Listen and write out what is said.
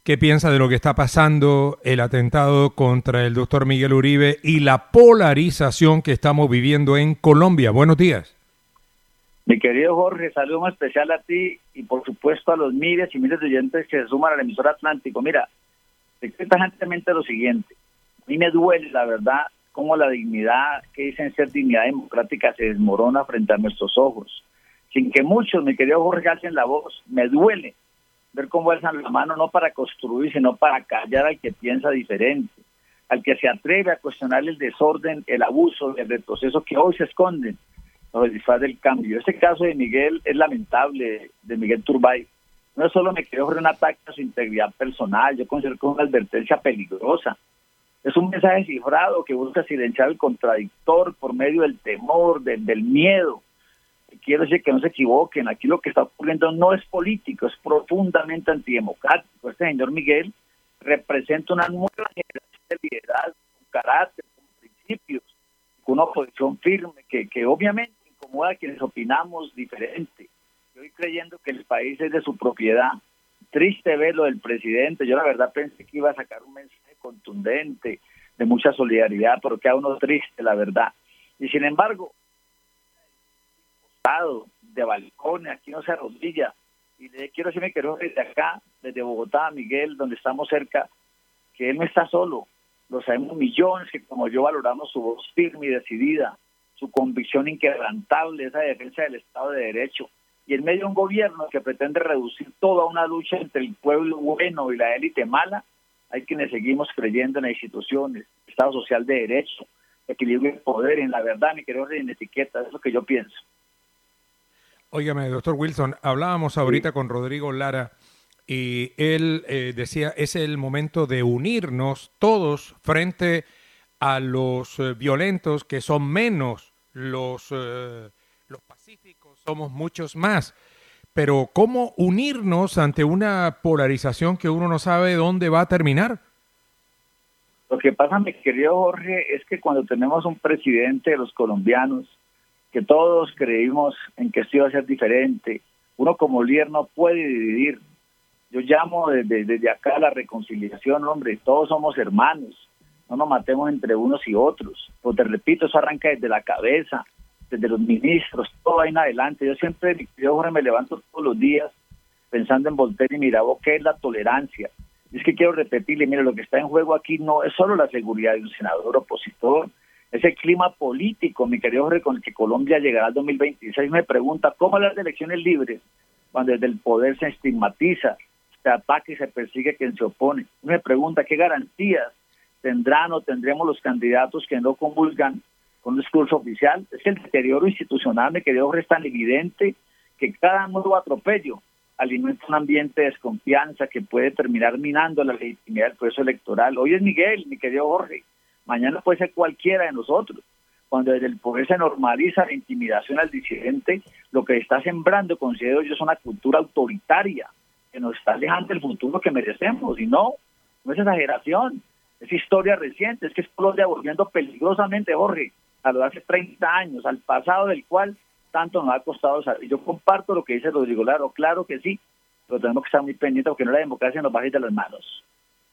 qué piensa de lo que está pasando, el atentado contra el doctor Miguel Uribe y la polarización que estamos viviendo en Colombia. Buenos días. Mi querido Jorge, saludo muy especial a ti y por supuesto a los miles y miles de oyentes que se suman a la emisora Atlántico. Mira, te cuento tajantemente lo siguiente. A mí me duele, la verdad, cómo la dignidad que dicen ser dignidad democrática se desmorona frente a nuestros ojos. Sin que muchos, mi querido Jorge, alcen la voz. Me duele ver cómo alzan la mano no para construir, sino para callar al que piensa diferente, al que se atreve a cuestionar el desorden, el abuso, el retroceso que hoy se esconden bajo el disfraz del cambio. Este caso de Miguel es lamentable, de Miguel Turbay. No solo me quedó un ataque a su integridad personal, yo considero que es una advertencia peligrosa. Es un mensaje cifrado que busca silenciar al contradictor por medio del temor, del miedo. Quiero decir que no se equivoquen, aquí lo que está ocurriendo no es político, es profundamente antidemocrático. Este señor Miguel representa una nueva generación de liderazgo, con carácter, con principios, con una oposición firme, que obviamente incomoda a quienes opinamos diferente. Yo estoy creyendo que el país es de su propiedad. Triste ver lo del presidente. Yo la verdad pensé que iba a sacar un mensaje contundente, de mucha solidaridad, pero queda uno triste, la verdad. Y sin embargo, de balcones, aquí no se arrodilla. Y le quiero decirme que desde acá, desde Bogotá, Miguel, donde estamos cerca, que él no está solo. Lo sabemos millones que como yo valoramos su voz firme y decidida, su convicción inquebrantable, esa defensa del Estado de Derecho. Y en medio de un gobierno que pretende reducir toda una lucha entre el pueblo bueno y la élite mala, hay quienes seguimos creyendo en las instituciones, Estado social de Derecho, equilibrio de poder, en la verdad, mi querido, en etiqueta, es lo que yo pienso. Óigame, doctor Wilson, hablábamos ahorita con Rodrigo Lara y él decía, es el momento de unirnos todos frente a los violentos, que son menos los pacíficos, somos muchos más. Pero ¿cómo unirnos ante una polarización que uno no sabe dónde va a terminar? Lo que pasa, mi querido Jorge, es que cuando tenemos un presidente de los colombianos, que todos creímos en que esto iba a ser diferente, uno como líder no puede dividir. Yo llamo desde acá a la reconciliación, hombre, todos somos hermanos, no nos matemos entre unos y otros. Pues te repito, eso arranca desde la cabeza, desde los ministros, todo ahí en adelante. Yo siempre, mi querido Jorge, me levanto todos los días pensando en Voltaire y Mirabeau, ¿qué es la tolerancia? Y es que quiero repetirle, mire, lo que está en juego aquí no es solo la seguridad de un senador opositor, es el clima político, mi querido Jorge, con el que Colombia llegará al 2026. Me pregunta, ¿cómo las elecciones libres cuando desde el poder se estigmatiza, se ataca y se persigue a quien se opone? Me pregunta, ¿qué garantías tendrán o tendremos los candidatos que no comulgan con un discurso oficial? Es que el deterioro institucional, mi querido Jorge, es tan evidente que cada nuevo atropello alimenta un ambiente de desconfianza que puede terminar minando la legitimidad del proceso electoral. Hoy es Miguel, mi querido Jorge, mañana puede ser cualquiera de nosotros. Cuando desde el poder se normaliza la intimidación al disidente, lo que está sembrando, considero yo, es una cultura autoritaria que nos está alejando del futuro que merecemos. Y no es exageración, es historia reciente, es que es Colombia volviendo peligrosamente, Jorge, a lo de hace 30 años, al pasado del cual tanto nos ha costado salir. Yo comparto lo que dice Rodrigo Laro, claro que sí, pero tenemos que estar muy pendientes porque no la democracia nos va a ir de las manos.